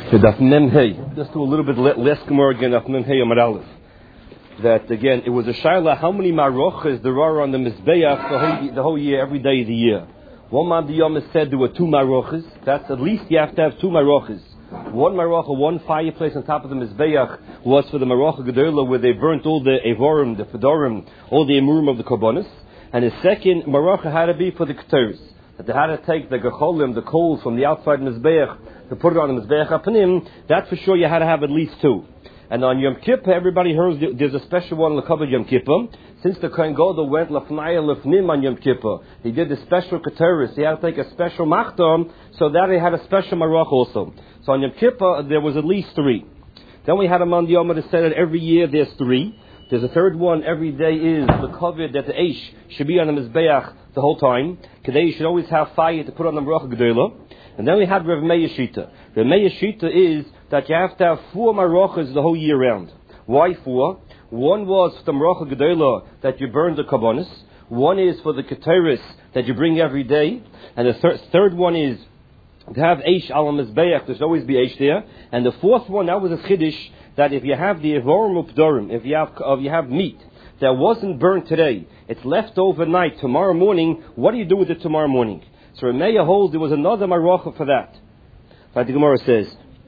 Daf Mem Hey. Let's do a little bit less Gemara again. Daf Mem Hey Amar Aleph. That again, it was a shaila. How many marochas there are on the mizbeach the whole year, every day of the year? One man the Yom said there were 2 marochas. That's at least you have to have 2 marochas. One marocha, one fireplace on top of the mizbeach was for the marocha gedola, where they burnt all the evorim, the fedorim, all the emurim of the korbanos. And the second marocha had to be for the keteris. That they had to take the gecholim, the coals from the outside mizbeach, to put it on the mizbeach apanim. That's for sure. You had to have at least 2. And on Yom Kippur, everybody hears there's a special one on the cover of Yom Kippur. Since the Kohen Gadol went lefnaya lefnim on Yom Kippur, he did the special keteris. He had to take a special machtam, so that he had a special marach also. So on Yom Kippur, there was at least 3. Then we had a man Yom that said that every year there's 3. There's a third one every day is the covet that the eish should be on the mizbeach the whole time. Today you should always have fire to put on the marach gedola. And then we had Rav Meir Shita. Rav Meir Shita is that you have to have 4 marachas the whole year round. Why 4? One was for the maracha gedola that you burn the karbonis. One is for the keteris that you bring every day. And the third one is to have eish al mizbeach. There should always be eish there. And the fourth one, that was a chiddush, that if you have the evorim updorim, if you have meat that wasn't burnt today, it's left overnight, tomorrow morning, what do you do with it tomorrow morning? So Remeya holds there was another maracha for that. Like the Gemara says.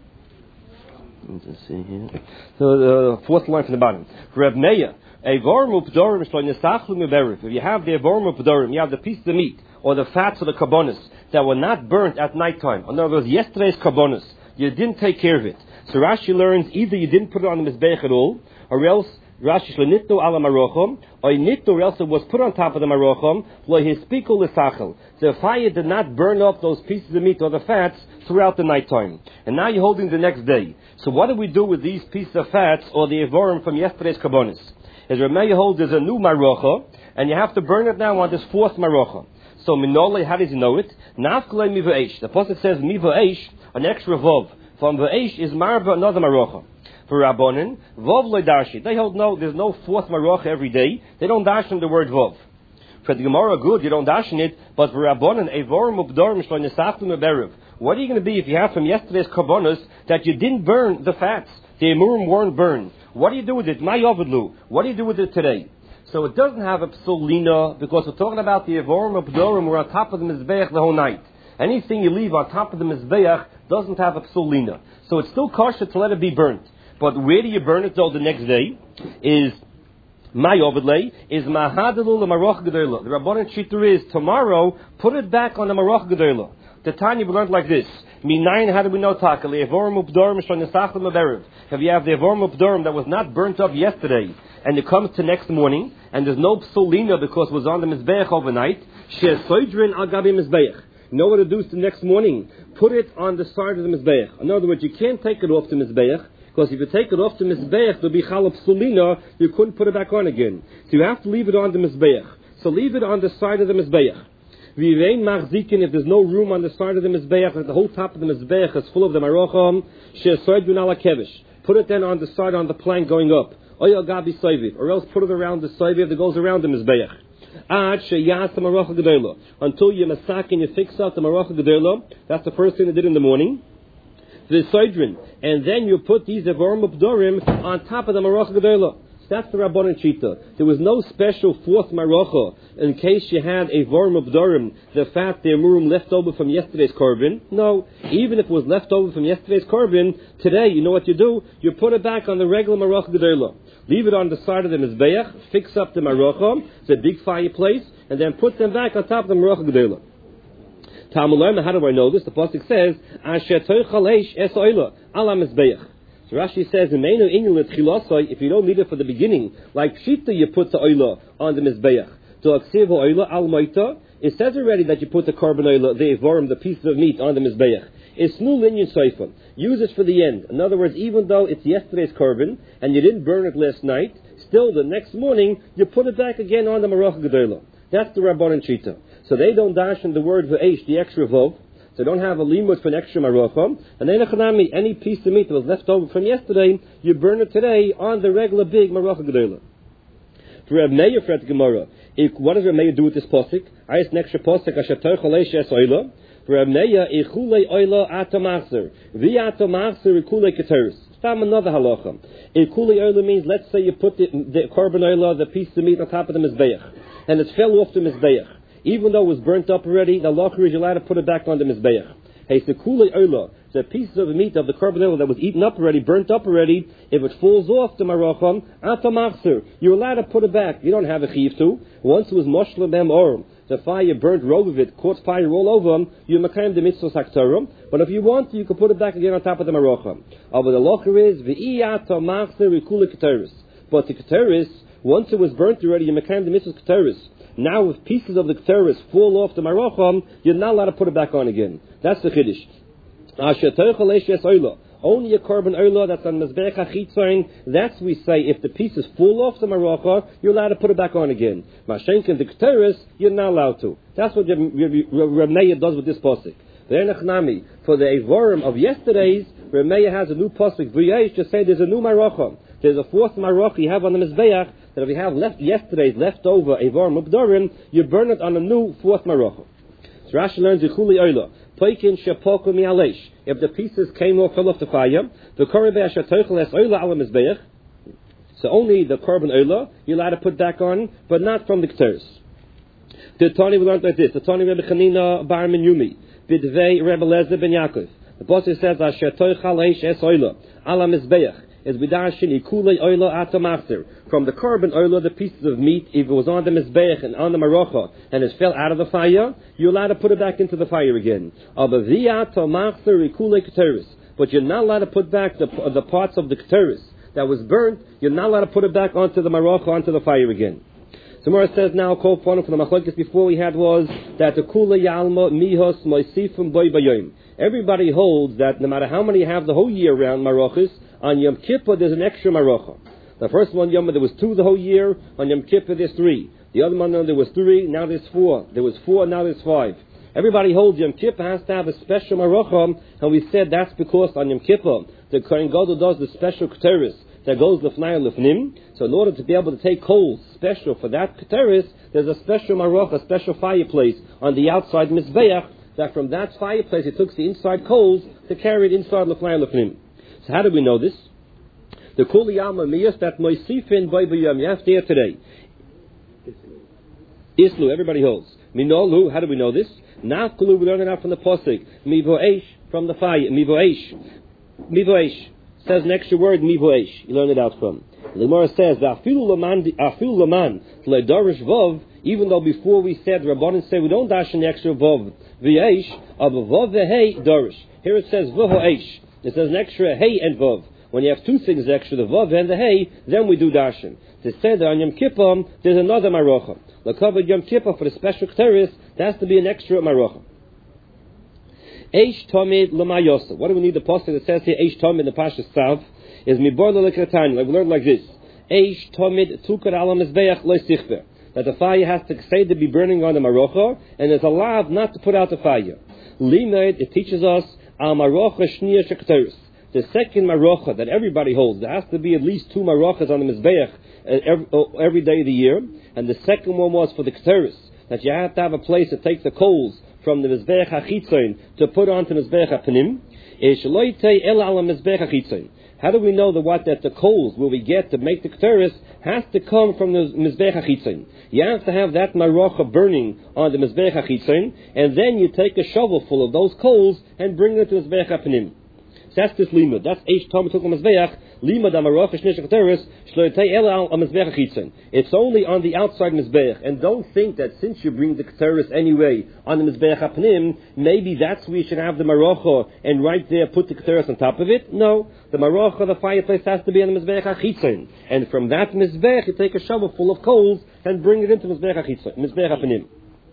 Let's see here. So the fourth line from the bottom. Reb Meya, evorim updorim shloinesachlu meberif. If you have the evorim updorim, you have the piece of the meat or the fats or the karbonis that were not burnt at nighttime. In other words, yesterday's karbonis, you didn't take care of it. So Rashi learns either you didn't put it on the mizbeach at all, or else Rashi shlonitto ala marochom, or nitto, or else it was put on top of the marochom, lo hispiku l'sachel. The fire did not burn up those pieces of meat or the fats throughout the nighttime. And now you're holding the next day. So what do we do with these pieces of fats or the evorim from yesterday's karbonis? As Rameya holds, there's a new marocha, and you have to burn it now on this 4th marocha. So minole, how does he know it? Nafkele miva the pasuk says miva an extra vov. From v'eish is marba another marocha. For Rabbanan, vov lo darshi. They hold no, there's no 4th marocha every day. They don't dash in the word vov. For the Gemara, good, you don't dash in it. But for Rabbanan, evorim updorim shlo nesachlu meberev. What are you going to be if you have from yesterday's karbonos that you didn't burn the fats? The emurim weren't burned. What do you do with it? My yovedlu. What do you do with it today? So it doesn't have a psulina, because we're talking about the evorim updorim. We're on top of the mizbeach the whole night. Anything you leave on top of the mizbeach doesn't have a psulina. So it's still kosher to let it be burnt. But where do you burn it though the next day? Is my ovidlay, is mahadelu the marach gedola. The Rabbanan Shita is tomorrow, put it back on the marach gedola. The Tanya we learned like this. Minayin, how do we know takali? Evorim updorim shlonesachlu meberev. If you have the evorim updorim that was not burnt up yesterday, and it comes to next morning, and there's no psulina because it was on the mizbeach overnight, she'esoidrin al gabi mizbeach. You know what to do the next morning? Put it on the side of the mizbeach. In other words, you can't take it off the mizbeach, because if you take it off the mizbeach, there'll be chalab psulina, you couldn't put it back on again. So you have to leave it on the mizbeach. So leave it on the side of the mizbeach. V'yein machzikin, if there's no room on the side of the mizbeach, like the whole top of the mizbeach is full of the marocham, she'esoidun ala kevish. Put it then on the side, on the plank going up. Oyel gabi soiviv, or else put it around the soiviv that goes around the mizbeach. Until you masak and you fix out the maracha gedola. That's the first thing they did in the morning. The soidrin, and then you put these evorim updorim on top of the maracha gedola. That's the Rabbanan Shita. There was no special 4th maracha in case you had evorim updorim, the fat, the emurim left over from yesterday's korban. No, even if it was left over from yesterday's korban, today you know what you do? You put it back on the regular maracha gedola. Leave it on the side of the mizbeach, fix up the marocha, it's a big fireplace, and then put them back on top of the maracha gedola. Talmud, how do I know this? The pasuk says, "Asher toichal eish es oila ala mizbeach." So Rashi says, if you don't need it for the beginning, like pshita, you put the oila on the mizbeach. To aksiv oila al moita, it says already that you put the korban oila, the evorim, the pieces of meat on the mizbeach. It's nu linyan soifa. Use it for the end. In other words, even though it's yesterday's korban and you didn't burn it last night, still the next morning you put it back again on the marach gedola. That's the Rabbanan Shita. So they don't dash in the word v'eish, the extra vov. So they don't have a limud for an extra marocha. And then any piece of meat that was left over from yesterday, you burn it today on the regular big maracha gedola. For Reb Meir, for Gemara, what does Reb Meir do with this posik? I asked an extra posik, asher toichal eish es oila. Rameya ichule oila atamachzer. V'atamachzer ikule keteris. Stam another halacha. Ikule oila means, let's say you put the korban oila, the piece of meat on top of the mizbeach, and it fell off the mizbeach. Even though it was burnt up already, the halacha is you're allowed to put it back on the mizbeach. Hey, it's the ikule oila. The pieces of the meat of the korban oila that was eaten up already, burnt up already, if it falls off the marachon, atamachzer, you're allowed to put it back. You don't have a chiv to. Once it was moshla bem orim, the fire burnt rogue of it, caught fire all over them, you makayim the mitzvah saktarim. But if you want to, you can put it back again on top of the marachon. But the locher is v'iyatamachzer ikule keteris. But the keteris, once it was burnt already, you makayim the mitzvah keteris. Now, if pieces of the keteris fall off the marachon, you're not allowed to put it back on again. That's the chiddush. Only a korban oila that's on mizbeach hachitzayin. That's we say if the pieces fall off the maracha, you're allowed to put it back on again. Mashenkin the keteris, you're not allowed to. That's what Rameya does with this pasuk. For the Evorim of yesterday's, Rameya has a new pasuk. V'yesh to say there's a new maracha. There's a fourth maracha you have on the mizbeach that if you have yesterday's leftover Evorim Ubdorim, you burn it on a new fourth maracha. So Rashi learns Yichuli oila. If the pieces came or fell off the fire, the so only the korban oila you're allowed to put back on, but not from the keteris. The Tani we learned like this. The Tani Rebbe Chanina Bar Menyumi, Bidvei Rebbe Lezer Ben Yaakov. The Pasuk says Asher toichal eish es oila ala mizbeach is b'darshin ikulei oila atamachzer. From the korban oila, the pieces of meat, if it was on the mizbeach and on the maracha and it fell out of the fire, you're allowed to put it back into the fire again. But you're not allowed to put back the parts of the keteris that was burnt. You're not allowed to put it back onto the maracha, onto the fire again. So Mora says now, call for the machlokes before we had was that the kula yalma mihos moisifim boy bayom. Everybody holds that no matter how many you have the whole year around marachas, on Yom Kippur there's an extra maracha. The first one Yom there was 2 the whole year. On Yom Kippur there's 3. The other one there was 3. Now there's 4. There was 4. Now there's 5. Everybody holds Yom Kippur has to have a special maracha, and we said that's because on Yom Kippur the Kohen Gadol does the special keteris that goes lefnai lefnim. So in order to be able to take coals special for that keteris, there's a special maracha, a special fireplace on the outside mizbeach. That from that fireplace it took the inside coals to carry it inside lefnai lefnim. So how do we know this? The kuli yalma miyas that moisifin boy b'yom. You have to hear today. Islu, everybody holds. Minolu, how do we know this? Nafkulu, we learn it out from the posik. Mivoesh, from the fire. Mivoesh. Mivoesh. Says an extra word, mivoesh. You learn it out from. The Gemara says, Afilu laman, ledarish vov, even though before we said, Rabbanan say we don't dash an extra vov, v'yesh, of vov v'hei darish. Here it says v'hoesh. It says an extra hey and vov. When you have 2 things extra, the vav and the hey, then we do darshan. To say that on Yom Kippur, there's another marocha. The covered Yom Kippur for the special keteris, there has to be an extra marocha. Eish Tomid Lamayosa. What do we need the pasuk that says here, Eish Tomid, the Pashas Tzav, is Mibor Lekatani. Like we learned like this. Eish Tomid Tukar Ala Mizbeach Lo Sichber. That the fire has to say to be burning on the marocha, and there's allowed not to put out the fire. Limed, it teaches us, Al Marocha Shnia Shekteris. The second marocha that everybody holds, there has to be at least 2 marochas on the mizbeach every day of the year. And the second one was for the keteris, that you have to have a place to take the coals from the mizbeach hachitzayin to put onto the mizbeach hapanim. How do we know that the coals will we get to make the keteris has to come from the mizbeach hachitzayin? You have to have that marocha burning on the mizbeach hachitzayin, and then you take a shovel full of those coals and bring it to the mizbeach hapanim. That's this limud. That's Eish Tom took on Mizbeach. Limud Amaroch Shnish Keteris Shloitei Ela al Mizbeach Chitzen. It's only on the outside Mizbeach. And don't think that since you bring the Keteris anyway on the Mizbeach Apnim, maybe that's where you should have the Marocha and right there put the Keteris on top of it. No, the Marocha, the fireplace, has to be on the Mizbeach Chitzen. And from that Mizbeach, you take a shovel full of coals and bring it into Mizbeach Chitzen, Mizbeach Apnim.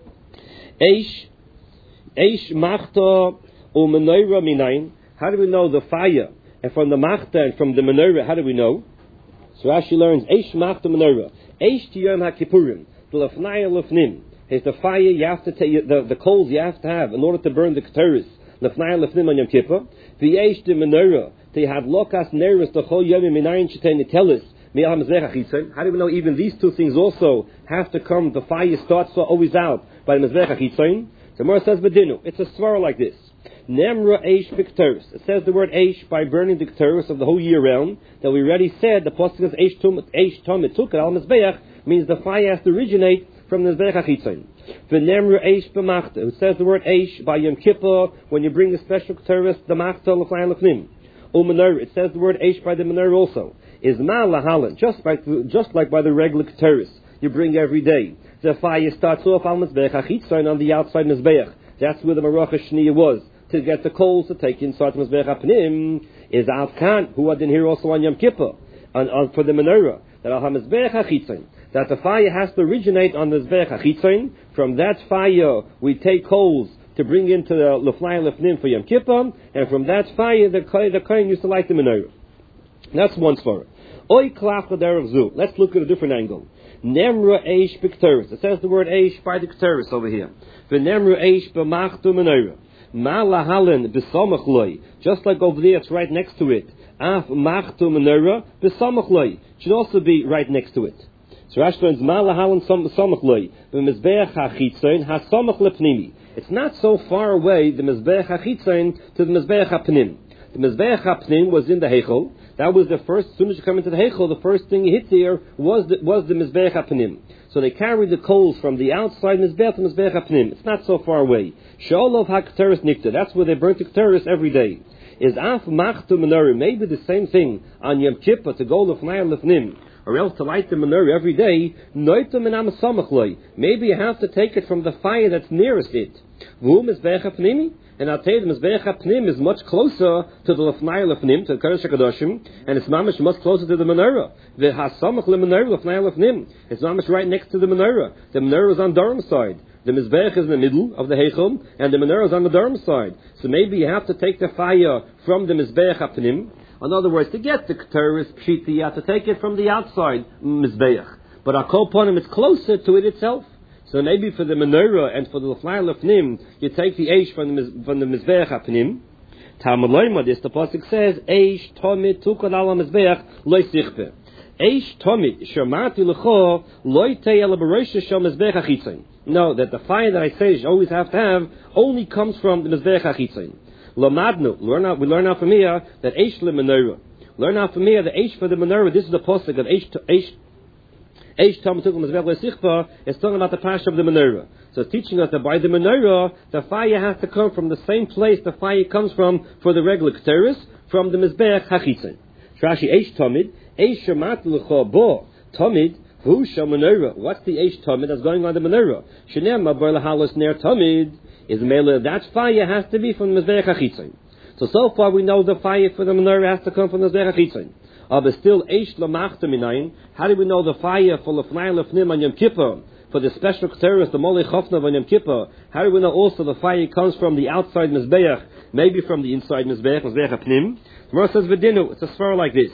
Eish Machta U'Menorah Minayin. How do we know the fire? And from the machta and from the menorah, how do we know? So Rashi learns, Eish machta menorah. Eish tiyom ha-kippurim. L'fnaya l'fnim. It's the fire you have to take, the coals you have to have in order to burn the keteris. L'fnaya l'fnim on Yom Kippur. The Eish the menorah. They had lokas neris the chol yom minayin shetei nitelis. How do we know even these 2 things also have to come, the fire starts always out by the mizbeach hachitzon? The Gemara says Bedinu. It's a svara like this. Nemra eish b'kteris. It says the word eish by burning the kteris of the whole year round. That we already said the pasuk is eish tomit tukar al mizbeach means the fire has to originate from the mizbeach hachitzon. V'nemra eish b'machta. It says the word eish by Yom Kippur when you bring the special kteris the machta l'flayin l'fnim. U'menorah. It says the word eish by the menorah also. Is ma lahalan just like by the regular kteris you bring every day. The fire starts off al mizbeach hachitzon on the outside mizbeach. That's where the Marach Shniya was. To get the coals to take inside the Mizbeach HaPnim is Avkan, who had been here also on Yom Kippur, for the menorah, that Al HaMizbeach HaChitzon, that the fire has to originate on the Mizbeach HaChitzon. From that fire, we take coals to bring into the Lefnai Lefnim for Yom Kippur, and from that fire, the Kohen used to light the menorah. That's one svara. Oy klach l'derech zu. Let's look at a different angle. Nemra eish b'kteris. It says the word eish by the kteris over here. V'nemra eish b'machtu menorah. Ma lahalan b'samach loy. Just like over there, it's right next to it. Af machtu menorah b'samach loy. Should also be right next to it. So Rashi learns ma lahalan b'samach loy. B'mizbeach hachitzon hasamach lepnimi. It's not so far away, the mizbeach hachitzon to the mizbeach hapnim. The mizbeach hapnim was in the heichel. That was the first. As soon as you come into the heichel, the first thing you hit there was the mizbeach hapnim. So they carried the coals from the outside mizbeach to mizbeach hapnim. It's not so far away. She'olov hakteris nikta. That's where they burnt the kteris every day. Is af machtu menorah maybe the same thing on Yom Kippur to go lefnai lefnim, or else to light the menorah every day? Noita menam samachloi. Maybe you have to take it from the fire that's nearest it. V'hu mizbeach hapnimi. And I'll tell you, the Mizbeach HaPnim is much closer to the Lefnai Lefnim, to the Kodesh HaKadoshim, and it's mamish much closer to the Menorah. The Hasamach LeMenorah Lefnai Lefnim. It's mamish right next to the Menorah. The Menorah is on Durham side. The Mizbeach is in the middle of the Heichel, and the Menorah is on the Durham side. So maybe you have to take the fire from the Mizbeach HaPnim. In other words, to get the Keteris Pshiti, you have to take it from the outside Mizbeach. But Akol Ponim, it's closer to it itself. So maybe for the menorah and for the lefnai lefnim, you take the eish from the mizbeach hapnim. Talmud Loima, this the pasuk says, eish tomit tukad ala mizbeach loy sichpe. Eish tomit shamati lecho loy tei ala b'rosh shel mizbeach hachitzon. No, that the fire that I say you always have to have only comes from the mizbeach hachitzon. Lamadnu, we learn out from here that eish le menorah. Learn out from here the eish for the menorah. This is the pasuk of eish. Eish Tom Tukum Sichpa is talking about the pash of the menorah. So it's teaching us that by the menorah, the fire has to come from the same place the fire comes from for the regular keteris, from the mizbeach hachitzon. Rashi Eish Tomid, Eish Shamat L'Cho Bo Tomid, Hu Shal Menorah. What's the Eish Tomid that's going on the menorah? Shenem Mabar Lahalos Ner Tomid is mele. That fire has to be from the mizbeach hachitzon. So far we know the fire for the menorah has to come from the mizbeach hachitzon. But still, Eish Lamachta Minayin. How do we know the fire for Lefnai Lefnim on Yom Kippur, for the special Keteris, the Molei Chofnav on Yom Kippur? How do we know also the fire comes from the outside Mizbeach, maybe from the inside Mizbeach Hapnim? The Gemara says V'dinu. It's a svara like this.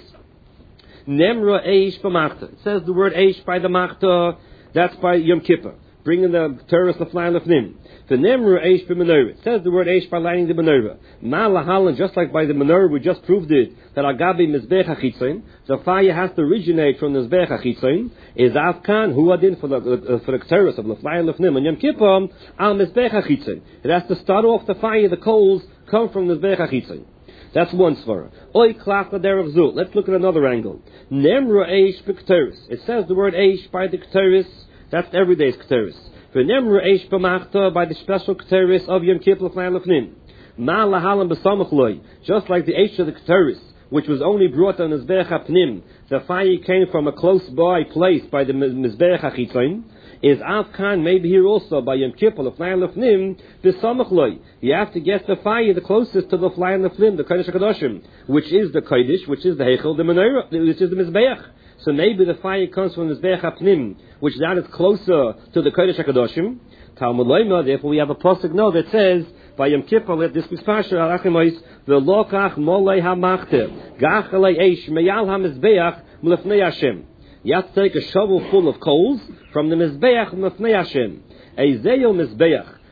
Nemra Eish B'machta. It says the word Eish by the Machta. That's by Yom Kippur, bringing the Keteris Lefnai Lefnim. The Nemra Eish B'menorah. It says the word Eish by lighting the menorah. Ma lahalan, just like by the menorah, we just proved it, that Agabi Mizbeach HaChitzon, the fire has to originate from the Mizbeach HaChitzon, is Avkan, who adin for the Keteris of Lefnai Lefnim and Yom Kippur, al Mizbeach HaChitzon. It has to start off the fire, the coals come from the Mizbeach HaChitzon. That's one svara. Oy klach l'derech zu. Let's look at another angle. Nemra Eish b'Keteris. It says the word Eish by the Keteris, that's everyday's Keteris. V'nemra eish b'machta by the special keteris of Yom Kippur Lefnai Lefnim. Ma lahalan b'samach loy. Just like the eish of the keteris, which was only brought on Mizbeach HaPnim, the fire came from a close by place by the Mizbeach HaChitzon, is Avkan maybe here also by Yom Kippur Lefnai Lefnim b'samach loy. You have to get the fire the closest to the Lefnai Lefnim, the Kodesh HaKadoshim, which is the Kodesh, which is the Heichel, the Menorah, which is the Mizbeach. So maybe the fire comes from the Mizbeach HaPnim, which that is closer to the Kodesh HaKadoshim. Talmud Loima, therefore we have a pasuk now that says, by Yom Kippur, let this be special, Arachimois, V'lokach molei ha'machte, gachalei eish, meyal ha'mizbeach, m'lefnei Hashem. You have to take a shovel full of coals from the Mizbeach m'lefnei Hashem. Eizeyel Mizbeach.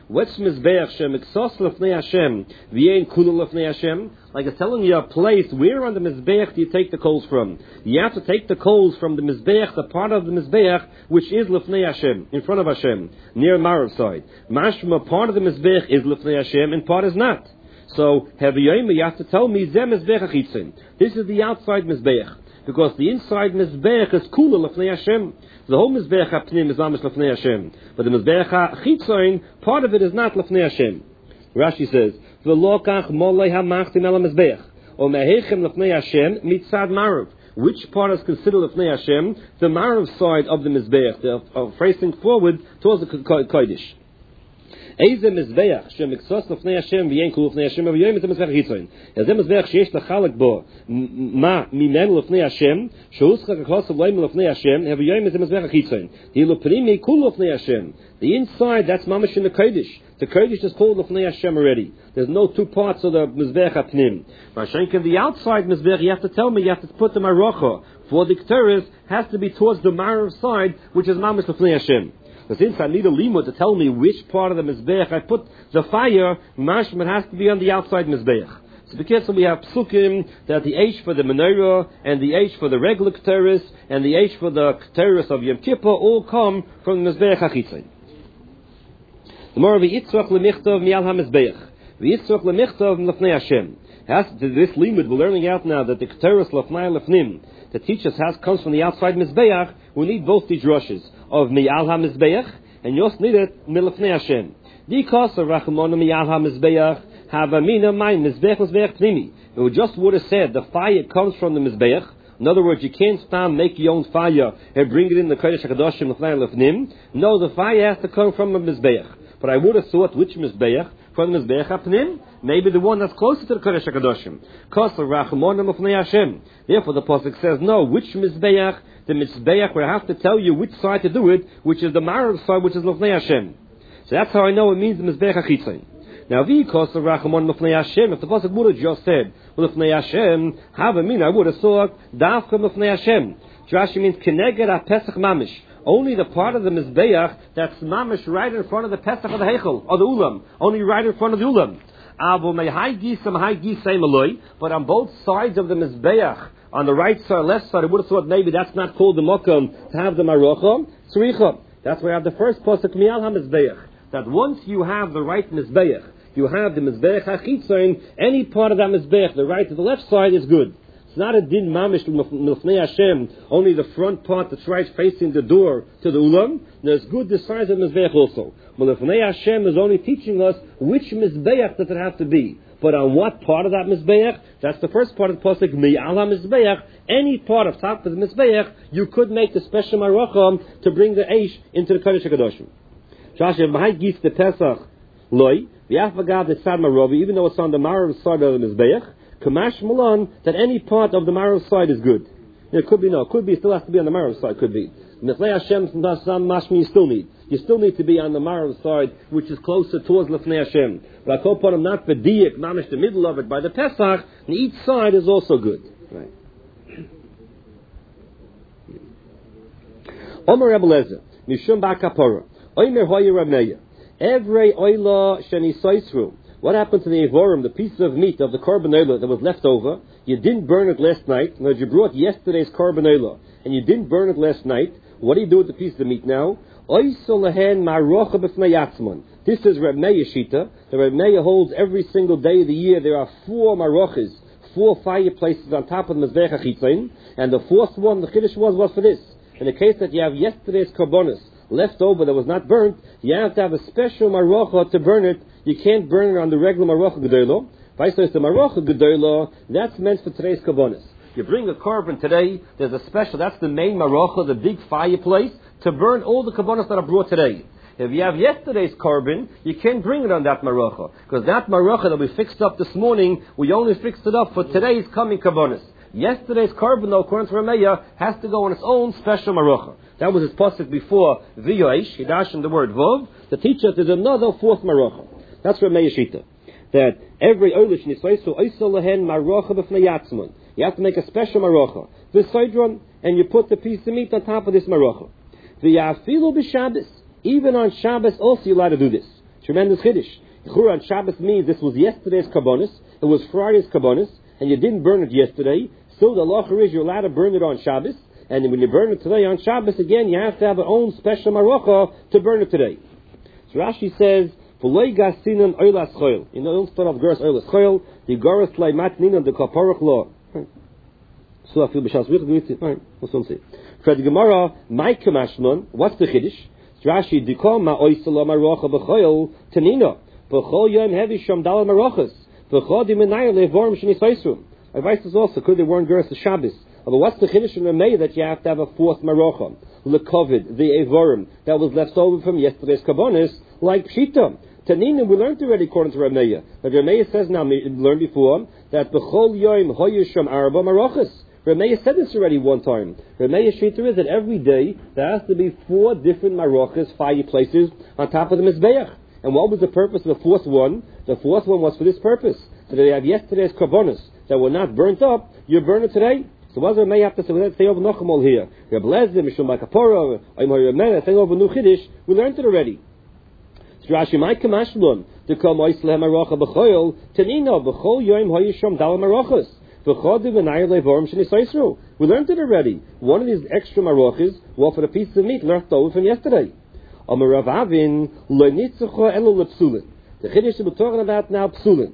What's Mizbeach Shem Iksos Lefnei Hashem V'yein Kula Lefnei Hashem? Like it's telling you a place where on the Mizbeach do you take the coals from. You have to take the coals from the Mizbeach, the part of the Mizbeach which is Lefnei Hashem, in front of Hashem, near Marav side. Mashma, part of the Mizbeach is Lefnei Hashem and part is not. So, you have to tell me, Zem Mizbeach Achitzin. This is the outside Mizbeach. Because the inside Mizbeach is Kula Lefnei Hashem. The whole Mizbeach HaPnim is Amish Lefnei Hashem. But the Mizbeach HaChitzon, part of it is not Lefnei Hashem. Rashi says, V'lokach molei ha'machtim el ha'mizbeach, o mehechem Lefnei Hashem mitzad marav. Which part is considered Lefnei Hashem? The marav side of the Mizbeach, facing forward towards the Kodesh. איזה מזבח שמקסוס לפני השם ויין כול לפני השם ויין את המזבח חיצון. אז זה מזבח שיש לחלק בו מה ממנו לפני השם, שהוסך ככוס ולאים לפני השם, ויין את המזבח החיצון. דילו פנימי כול לפני השם. The inside, that's mamash in the Kodesh. The Kodesh is called לפני השם already. There's no two parts of the mizbech hapnim. Mashenkin, the outside mizbech, you have to tell me, you have to put the marocha for the Ketores has to be towards the marav side, which is mamash לפני השם. But since I need a limud to tell me which part of the mizbeach I put the fire, mashman has to be on the outside mizbeach. So because we have psukim that the H for the menorah and the H for the regular Ketores and the H for the Ketores of Yom Kippur all come from the mizbeach hachitzon. The more v'yitzrach lemichtov mi'al ha-mizbeach v'yitzrach lemichtov lefnei Hashem. This limud we're learning out now that the Ketores lefnei lefnim the teaches comes from the outside mizbeach. We need both these rushes of mi'al ha-mizbeach, and you also need it milefnei Hashem. Because of rachamonu mi'al ha-mizbeach, havamina my mizbeach mizbeach pnimi. We just would have said the fire comes from the mizbeach. In other words, you can't stand make your own fire and bring it in the kodesh hakadoshim lefnei lefnim. No, the fire has to come from the mizbeach. But I would have thought which mizbeach? From the mizbeach hapnim, maybe the one that's closer to the kodesh hakadoshim. Because of rachamonu lefnei Hashem. Therefore, the pasuk says no. Which mizbeach? The mizbeach where I have to tell you which side to do it, which is the marav side, which is lefnei Hashem. So that's how I know it means the mizbeach hachitzon. Now, because of rachamon lefnei Hashem, if the pasuk would have just said lefnei Hashem, have a mean I would have thought dafka lefnei Hashem. Rashi means keneged a pesach mamish. Only the part of the mizbeach that's mamish right in front of the pesach of the heichel or the ulam. Only right in front of the ulam. But on both sides of the mizbeach, on the right side, left side, I would have thought maybe that's not called the mokum to have the marocha, tzricha. That's why I have the first pasuk mi'al ha-mizbeach. That once you have the right mizbeach, you have the mizbeach hachitzon, any part of that mizbeach, the right to the left side is good. It's not a din mamish l'fnei Hashem, only the front part that's right facing the door to the ulam. There's good the size of mizbeach also. But l'fnei Hashem is only teaching us which mizbeach does it have to be. But on what part of that mizbeach? That's the first part of the pasuk mi'al ha-mizbeach. Any part of top of the mizbeach, you could make the special marocha to bring the eish into the kodesh hakadoshim. Shashav mahai gis the pesach loy v'yafagad the tzad maravi, even though it's on the marav side of the mizbeach. Kamash Malan, that any part of the marav side is good. It could be no, could be, it still has to be on the marav side, could be. Lefnei Hashem, some mashmi you still need. You still need to be on the marav side, which is closer towards Lefnei Hashem. But I call upon him not for diak, mamish the middle of it by the Pesach, and each side is also good. Right. Omer Rebbe Lezer, Mishum Ba'Kapora, Omer Hoyer Reb Meir, Every Oila Sheni Soisru. What happened to the Evorim, the piece of meat of the Korban Oila that was left over? You didn't burn it last night. Now, you brought yesterday's Korban Oila, and you didn't burn it last night. What do you do with the piece of meat now? This is Reb Meir Shita. The Reb Meir holds every single day of the year there are 4 maroches, 4 fireplaces on top of the Mizbech HaChitzon, and the fourth one, the Kiddush was for this. In the case that you have yesterday's Korbanos left over that was not burnt, you have to have a special marocha to burn it. You can't burn it on the regular marocha gedolah. Vice versa, the marocha gedolah, that's meant for today's Korbanos. You bring a korban today, there's a special, that's the main marocha, the big fireplace, to burn all the korbanos that are brought today. If you have yesterday's korban, you can't bring it on that marocha, because that marocha that we fixed up this morning, we only fixed it up for today's coming korbanos. Yesterday's korban, though, according to Rameya, has to go on its own special marocha. That was his pasuk before V'yoish, he dashed in the word Vov, to teach us there's another 4th marocha. That's Rameya Shita. That every Eilish Nisaisu Oisel Lehen Marocha B'fnei Yatzman. You have to make a special marocha. This sidron, and you put the piece of meat on top of this marocha. V'yafilu b'Shabbos. Even on Shabbos also you're allowed to do this. Tremendous Chiddush. Chur on Shabbos means this was yesterday's Kabbonis, it was Friday's Kabbonis, and you didn't burn it yesterday. Still, the halacha is you're allowed to burn it on Shabbos, and when you burn it today on Shabbos, again, you have to have your own special marocha to burn it today. So Rashi says, "V'loi gasinan oilas choil." You know, instead of geras oilas choil, the geras leimat ninan the kaparach law. So I feel b'shas v'ich. Fine, what's one say? For the Gemara, my kamashman. What's the chiddush? Rashi dikom ma oisala marocha b'choil tanina b'chol yom hevi sham dal marochas b'chol di menayel levorm sheni saisum. Advice is also could they weren't geras the Shabbos. But what's the chiddush in Rameh that you have to have a fourth marocha? Lekovid, the evorim that was left over from yesterday's kabbonis, like pshita. Tanina, we learned already according to Rameh. But Rameh says now, we learned before, that b'chol yom hoyisham arba marochas. Rameh said this already one time. Rameh's shita is that every day there has to be 4 different marochas, fire places, on top of the mizbeach. And what was the purpose of the fourth one? The fourth one was for this purpose. So that they have yesterday's kabbonis that were not burnt up, you burn it today. So what does Rameh have to say? Let's say over Nochemol here. Reb Lezer, Mishum Makapora, Oimar Rameh, saying over Nu Chiddush, we learned it already. So Rashi, my kamashmon, to come oislehem marocha b'choil, tenino, b'chol yoim hoyishom dal marochas. We learned it already. One of these extra marochas was for a piece of meat left over from yesterday. The chiddush we're talking about now, psulin.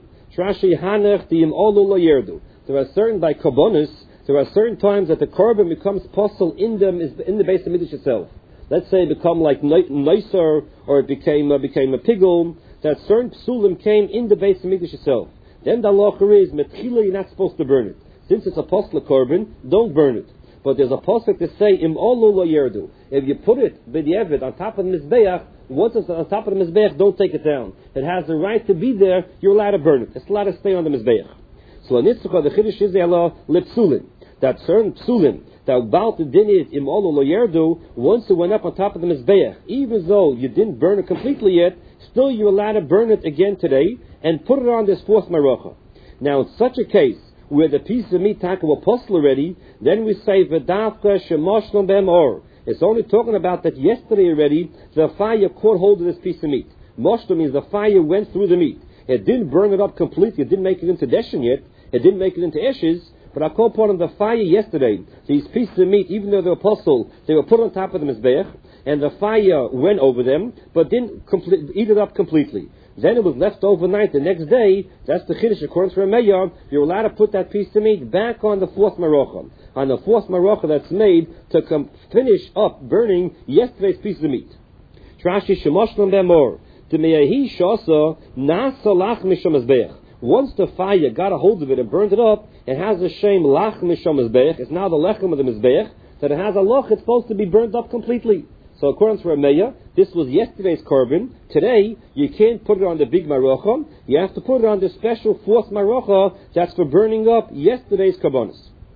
There are certain by kabbonis. There are certain times that the korban becomes possible in the base of Mikdash itself. Let's say it become like nicer, or it became a pigul. That certain psulim came in the base of Mikdash itself. Then the halacha is, metchila, you're not supposed to burn it. Since it's a posla korban, don't burn it. But there's a posuk to say, im olu lo yerdu. If you put it, b'di'evet, on top of the mizbeach, once it's on top of the mizbeach, don't take it down. It has the right to be there, you're allowed to burn it. It's allowed to stay on the mizbeach. So in Yitzchak, the chiddush is Allah lepsulin. That certain psulin, that about the din is, im olu lo yerdu, once it went up on top of the mizbeach, even though you didn't burn it completely yet, still you're allowed to burn it again today, and put it on this fourth marocha. Now, in such a case, where the piece of meat taka were postal already, then we say, v'davka shemoshlam b'mor. It's only talking about that yesterday already, the fire caught hold of this piece of meat. Moshlam means the fire went through the meat. It didn't burn it up completely, it didn't make it into deshen yet, it didn't make it into ashes, but I call upon the fire yesterday. These pieces of meat, even though they were postal, they were put on top of the mizbeach, and the fire went over them, but didn't eat it up completely. Then it was left overnight. The next day, that's the chiddush according to Rameh. You're allowed to put that piece of meat back on the fourth marocha, on the fourth marocha that's made to finish up burning yesterday's piece of meat. Trashi shemoshlam b'mor d'meyahi shasa nasa lach misham mizbeach. Once the fire got a hold of it and burned it up, it has a shame lach misham mizbeach. It's now the lechem of the mizbeach that it has a loch. It's supposed to be burnt up completely. So according to Rameh, this was yesterday's korban. Today, you can't put it on the big marocha. You have to put it on the special fourth marocha that's for burning up yesterday's korbanos.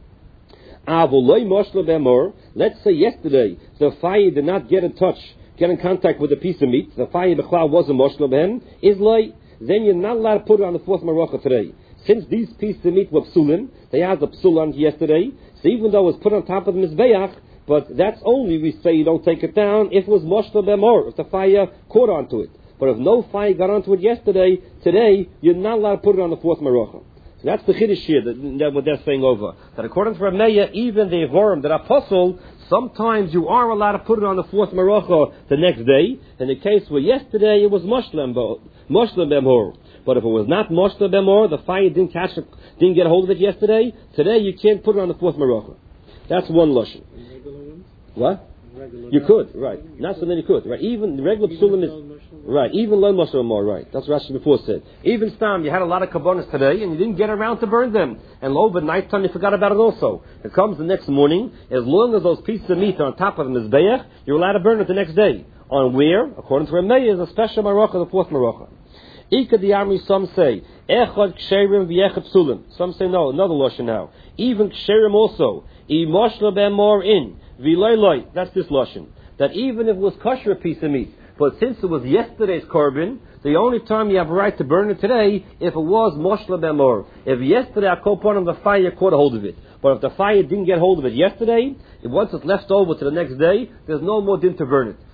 Let's say yesterday, the fire did not get in contact with the piece of meat. The fire b'chlal wasn't moshla b'hem. Then you're not allowed to put it on the fourth marocha today. Since these pieces of meat were psulin, they had the psul on yesterday. So even though it was put on top of the mizbeach, but that's only, we say, you don't take it down if it was moshla b'mor, if the fire caught onto it. But if no fire got onto it yesterday, today, you're not allowed to put it on the fourth marocha. So that's the chiddush here, that what they're saying over. That according to Rameh, even the evorim that are apostle, sometimes you are allowed to put it on the fourth marocha the next day. In the case where yesterday it was moshla b'mor. But if it was not moshla b'mor, the fire didn't get a hold of it yesterday, today you can't put it on the fourth marocha. That's one lashon. What? You could, right. Not so many could, right. Even regular psulim is, right. Even lo moshe more, right. That's what Rashi before said. Even stam, you had a lot of kabbonos today, and you didn't get around to burn them. And lo, but night time you forgot about it also. It comes the next morning. As long as those pieces of meat are on top of the mizbeach, you're allowed to burn it the next day. On where? According to Rameh, is a special marocha, the fourth marocha. Ika di'amri, some say echad ksherim v'echad psulim. Some say no, another lashon now. Even ksherim also. Imoshla b'mor in. V'loy, that's this lashon. That even if it was kosher a piece of meat, but since it was yesterday's korban, the only time you have a right to burn it today, if it was moshla b'mor. If yesterday I called upon the fire caught a hold of it, but if the fire didn't get hold of it yesterday, once it's left over to the next day, there's no more din to burn it.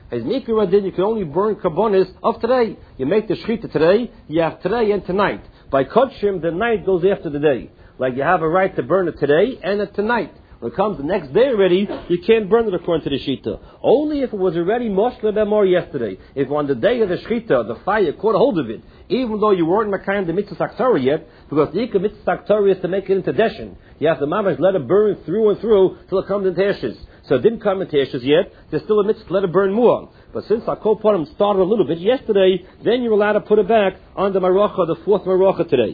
As Mikra Adin, you can only burn Karbonis of today. You make the Shechita today, you have today and tonight. By Kodshim, the night goes after the day. Like you have a right to burn it today and it tonight. When it comes the next day already, you can't burn it according to the Shita. Only if it was already Moshla Bemor yesterday. If on the day of the Shechita, the fire caught a hold of it, even though you weren't Makayim the Mitzvah Saktorah yet, because the Ikka Mitzvah Saktorah is to make it into Deshin. You have to mamash let it burn through and through till it comes into ashes. So it didn't come into ashes yet, there's still a mitzvah to let it burn more. But since Akol Ponim started a little bit yesterday, then you're allowed to put it back on the Maracha, the fourth Maracha today.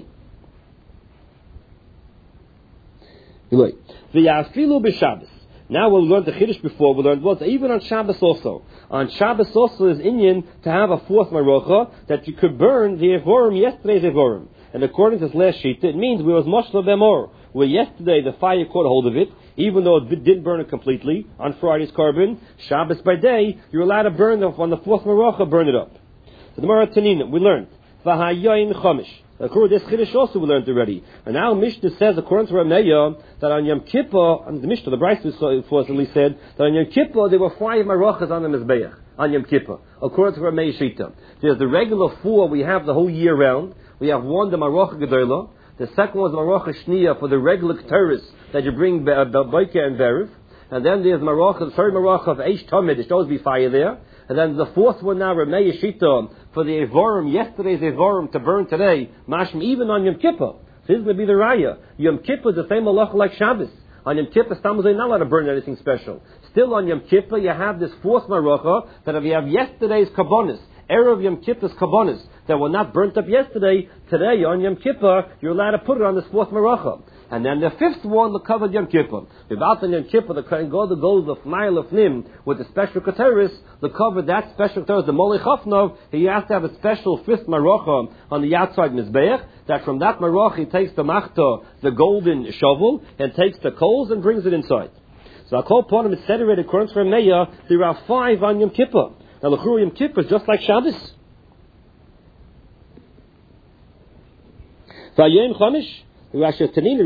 V'yafilu b'Shabbos. Now we'll learn the Chiddush before. We learned even on Shabbos also. On Shabbos also is Inyan to have a fourth Maracha that you could burn the Evorim, yesterday's Evorim. And according to this last sheet, it means we was Moshla Bemor, where yesterday the fire caught a hold of it, even though it didn't burn it completely. On Friday's carbon, Shabbos by day, you're allowed to burn it on the fourth Maracha, burn it up. So the Gemara Tanina, we learned V'hayoyin Chomish. According to this Chiddush also we learned already. And now Mishnah says, according to Rameya, that on Yom Kippur, and the Mishnah, the Bryce forcibly said, that on Yom Kippur there were 5 marachas on the Mizbeach, on Yom Kippur. According to Rameya Shita. There's the regular 4 we have the whole year round. We have one, the Maracha Gedolah. The second one is the Maracha Shniya for the regular Keteris that you bring Boike and Berev. And then there's the third Maracha of Eish Tamid, there should always be fire there. And then the fourth one now, Rameya Shita, for the Evorim, yesterday's Evorim to burn today, Mashim, even on Yom Kippur. This is going to be the Raya. Yom Kippur is the same halacha like Shabbos. On Yom Kippur, Stamuz ain't not allowed to burn anything special. Still on Yom Kippur, you have this fourth Maracha, that if you have yesterday's Karbonis, Erev Yom Kippur's Karbonis, that were not burnt up yesterday, today on Yom Kippur, you're allowed to put it on this fourth Maracha. And then the fifth one will cover Yom Kippur. Without the Yom Kippur, the Kohen Gadol goes of Mile of Nim with the special Keteris, the cover that special Keteris, the Molech Hofnov, he has to have a special fifth Maracha on the outside Mizbeach, that from that Maracha he takes the Machta, the golden shovel, and takes the coals and brings it inside. So I call upon him, it's said already, according to Rameya, there are 5 on Yom Kippur. Now the Yom Kippur is just like Shabbos. Vayom Chomish. Tanina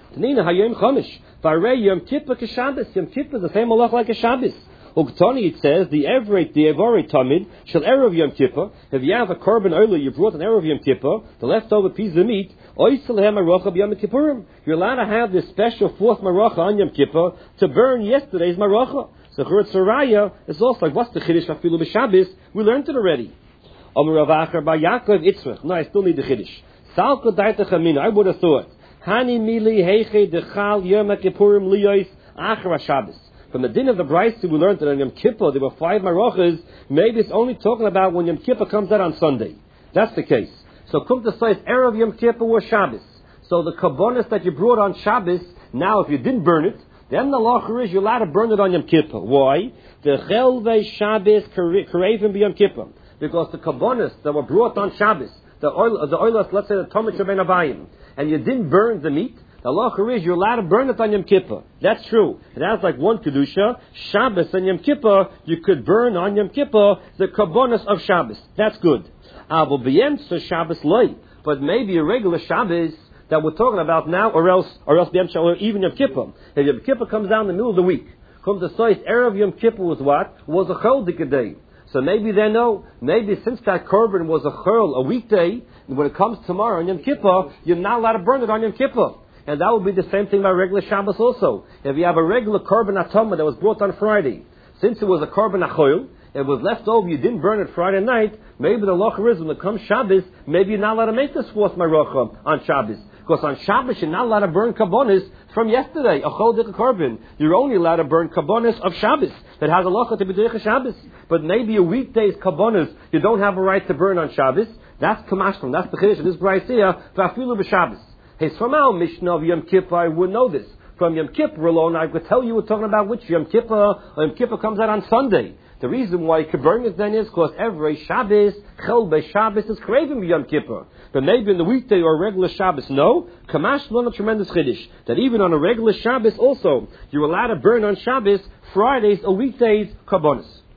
Hayom Chomish. Varei Yom Kippur Keshabbos. Yom Kippur is the same halach like a Shabbos. Uktani, it says, the Evorei Tamid shall Erev Yom Kippur. If you have a korban earlier, you brought an Erev Yom Kippur, the leftover piece of meat, Oisel Maracha B'Yom Kippurim. You're allowed to have this special fourth Maracha on Yom Kippur to burn yesterday's Maracha. So Churat Saraya is also like, what's the Chiddush Afilu B'Shabbos? We learned it already. Omer Rav Acher Bar Yaakov Itzrach. No, I still need the Chiddush. Salko Daita Chamina. I would have thought. Hani Mili Heiche Dechal Yom Kippurim Liyos Achar Shabbos. From the din of the Brayso, we learned that on Yom Kippur there were 5 marachas. Maybe it's only talking about when Yom Kippur comes out on Sunday. That's the case. So come to say Erev Yom Kippur was Shabbos. So the karbonos that you brought on Shabbos, now if you didn't burn it, then the law is you're allowed to burn it on Yom Kippur. Why? The Chelvei Shabbos Karevim B'Yom Kippur. Because the karbonos that were brought on Shabbos, the oil, let's say the Tomit Shabbein Abayim, and you didn't burn the meat, the halacha is you're allowed to burn it on Yom Kippur. That's true. It has like one kedusha. Shabbos and Yom Kippur, you could burn on Yom Kippur the karbonos of Shabbos. That's good. Abel b'yemtza Shabbos loy, but maybe a regular Shabbos that we're talking about now, or else b'yemtza, or even Yom Kippur. If Yom Kippur comes down in the middle of the week, comes to say Erev Yom Kippur was what? Was a choldik day. So maybe they know, maybe since that korban was a chol, a weekday, when it comes tomorrow on Yom Kippur, you're not allowed to burn it on Yom Kippur. And that would be the same thing by regular Shabbos also. If you have a regular korban atoma that was brought on Friday, since it was a korban achol, it was left over, you didn't burn it Friday night, maybe the loch is when it comes Shabbos, maybe you're not allowed to make this fourth maracha on Shabbos. Because on Shabbos you're not allowed to burn karbonis from yesterday, a chol dik korban. You're only allowed to burn karbonis of Shabbos that has a locha to be derech Shabbos. But maybe a weekday's karbonis you don't have a right to burn on Shabbos. That's kamashlim. That's the chiddush of this brayso here. V'afilu b'Shabbos. Hey, from our Mishnah of Yom Kippur, I would know this. From Yom Kippur alone, I could tell you we're talking about which Yom Kippur, or Yom Kippur comes out on Sunday. The reason why you could burn it then is because every Shabbos, Chel Shabbos is craving Yom Kippur. But maybe in the weekday or regular Shabbos, no. Kamash learn a tremendous chiddush. That even on a regular Shabbos also, you're allowed to burn on Shabbos, Fridays or weekdays, karbonis.